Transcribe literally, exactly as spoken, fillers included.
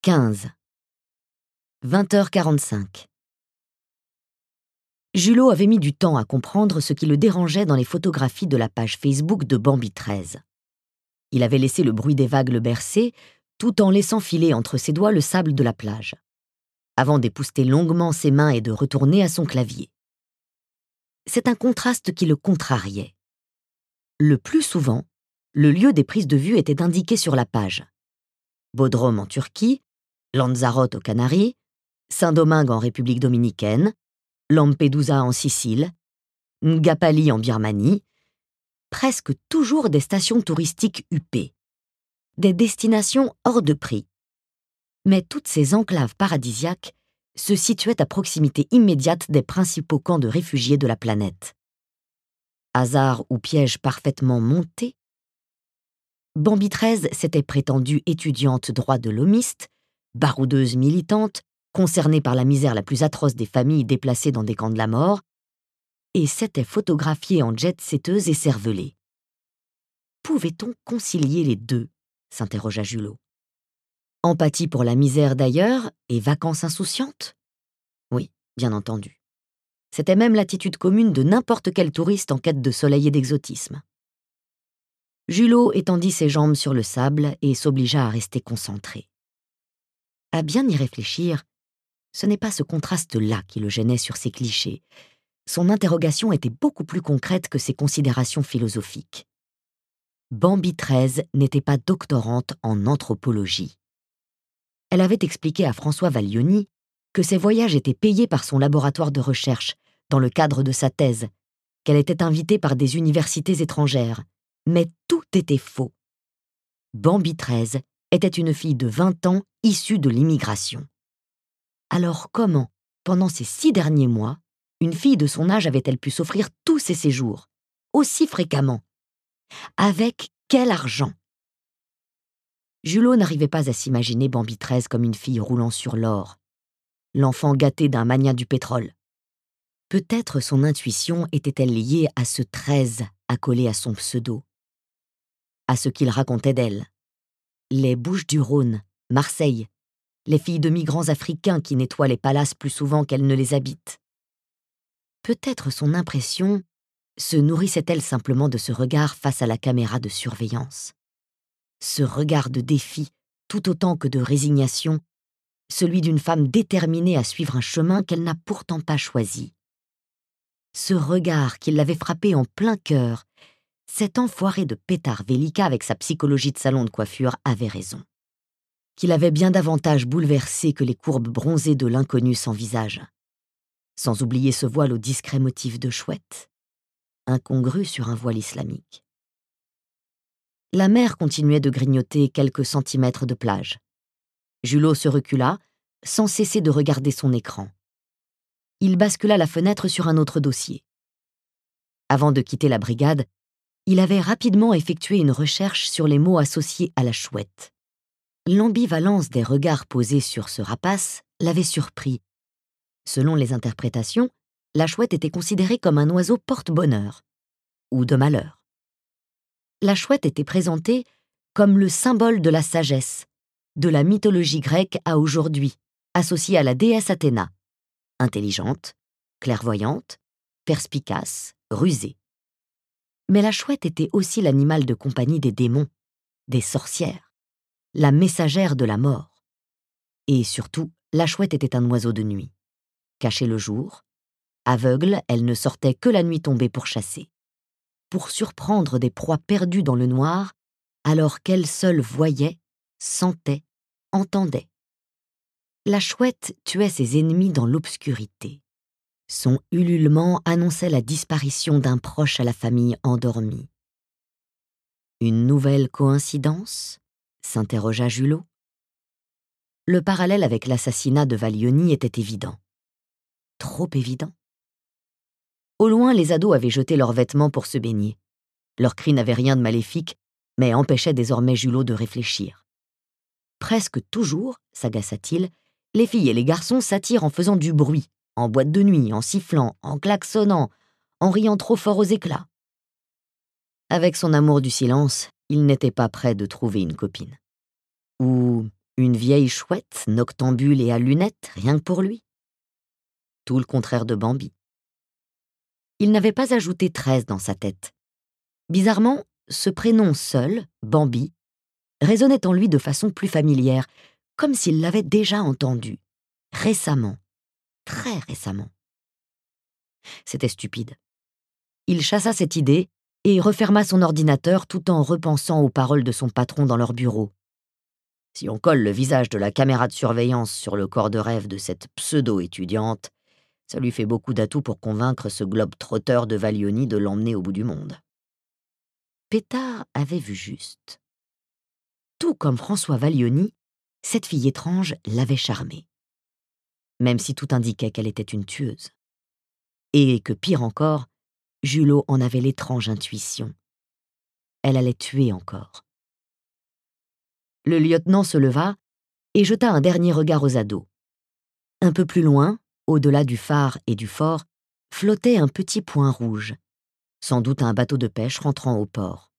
quinze. vingt heures quarante-cinq. Julot avait mis du temps à comprendre ce qui le dérangeait dans les photographies de la page Facebook de Bambi treize. Il avait laissé le bruit des vagues le bercer, tout en laissant filer entre ses doigts le sable de la plage, avant d'épousseter longuement ses mains et de retourner à son clavier. C'est un contraste qui le contrariait. Le plus souvent, le lieu des prises de vue était indiqué sur la page. Bodrum en Turquie, Lanzarote aux Canaries, Saint-Domingue en République dominicaine, Lampedusa en Sicile, Ngapali en Birmanie, presque toujours des stations touristiques huppées, des destinations hors de prix. Mais toutes ces enclaves paradisiaques se situaient à proximité immédiate des principaux camps de réfugiés de la planète. Hasard ou piège parfaitement monté, Bambi treize s'était prétendue étudiante droit de l'homiste, baroudeuse militante, concernée par la misère la plus atroce des familles déplacées dans des camps de la mort, et s'était photographiée en jet-setteuse et cervelée. Pouvait-on concilier les deux ? S'interrogea Julot. Empathie pour la misère d'ailleurs et vacances insouciantes ? Oui, bien entendu. C'était même l'attitude commune de n'importe quel touriste en quête de soleil et d'exotisme. Julot étendit ses jambes sur le sable et s'obligea à rester concentré. À bien y réfléchir, ce n'est pas ce contraste-là qui le gênait sur ses clichés. Son interrogation était beaucoup plus concrète que ses considérations philosophiques. Bambi treize n'était pas doctorante en anthropologie. Elle avait expliqué à François Valioni que ses voyages étaient payés par son laboratoire de recherche dans le cadre de sa thèse, qu'elle était invitée par des universités étrangères. Mais tout était faux. Bambi treize était une fille de vingt ans issue de l'immigration. Alors comment, pendant ces six derniers mois, une fille de son âge avait-elle pu s'offrir tous ses séjours, aussi fréquemment? Avec quel argent? Julot n'arrivait pas à s'imaginer Bambi treize comme une fille roulant sur l'or, l'enfant gâté d'un magnat du pétrole. Peut-être son intuition était-elle liée à ce treize accolé à son pseudo, à ce qu'il racontait d'elle. Les Bouches-du-Rhône, Marseille, les filles de migrants africains qui nettoient les palaces plus souvent qu'elles ne les habitent. Peut-être son impression se nourrissait-elle simplement de ce regard face à la caméra de surveillance. Ce regard de défi, tout autant que de résignation, celui d'une femme déterminée à suivre un chemin qu'elle n'a pourtant pas choisi. Ce regard qui l'avait frappé en plein cœur, cet enfoiré de pétard Vélika avec sa psychologie de salon de coiffure avait raison. Qu'il avait bien davantage bouleversé que les courbes bronzées de l'inconnu sans visage. Sans oublier ce voile au discret motif de chouette, incongru sur un voile islamique. La mer continuait de grignoter quelques centimètres de plage. Julot se recula, sans cesser de regarder son écran. Il bascula la fenêtre sur un autre dossier. Avant de quitter la brigade, il avait rapidement effectué une recherche sur les mots associés à la chouette. L'ambivalence des regards posés sur ce rapace l'avait surpris. Selon les interprétations, la chouette était considérée comme un oiseau porte-bonheur, ou de malheur. La chouette était présentée comme le symbole de la sagesse, de la mythologie grecque à aujourd'hui, associée à la déesse Athéna, intelligente, clairvoyante, perspicace, rusée. Mais la chouette était aussi l'animal de compagnie des démons, des sorcières, la messagère de la mort. Et surtout, la chouette était un oiseau de nuit. Cachée le jour, aveugle, elle ne sortait que la nuit tombée pour chasser, pour surprendre des proies perdues dans le noir, alors qu'elle seule voyait, sentait, entendait. La chouette tuait ses ennemis dans l'obscurité. Son ululement annonçait la disparition d'un proche à la famille endormie. Une nouvelle coïncidence ? S'interrogea Julot. Le parallèle avec l'assassinat de Valioni était évident. Trop évident. Au loin, les ados avaient jeté leurs vêtements pour se baigner. Leur cri n'avait rien de maléfique, mais empêchait désormais Julot de réfléchir. Presque toujours, s'agaça-t-il, les filles et les garçons s'attirent en faisant du bruit, en boîte de nuit, en sifflant, en klaxonnant, en riant trop fort aux éclats. Avec son amour du silence, il n'était pas près de trouver une copine. Ou Une vieille chouette, noctambule et à lunettes, rien que pour lui. Tout le contraire de Bambi. Il n'avait pas ajouté treize dans sa tête. Bizarrement, ce prénom seul, Bambi, résonnait en lui de façon plus familière, comme s'il l'avait déjà entendu, récemment, très récemment. C'était stupide. Il chassa cette idée et referma son ordinateur tout en repensant aux paroles de son patron dans leur bureau. Si on colle le visage de la caméra de surveillance sur le corps de rêve de cette pseudo-étudiante, ça lui fait beaucoup d'atouts pour convaincre ce globe-trotteur de Valioni de l'emmener au bout du monde. Pétard avait vu juste. Tout comme François Valioni, cette fille étrange l'avait charmé. Même si tout indiquait qu'elle était une tueuse. Et que pire encore, Julot en avait l'étrange intuition. Elle allait tuer encore. Le lieutenant se leva et jeta un dernier regard aux ados. Un peu plus loin, au-delà du phare et du fort, flottait un petit point rouge, sans doute un bateau de pêche rentrant au port.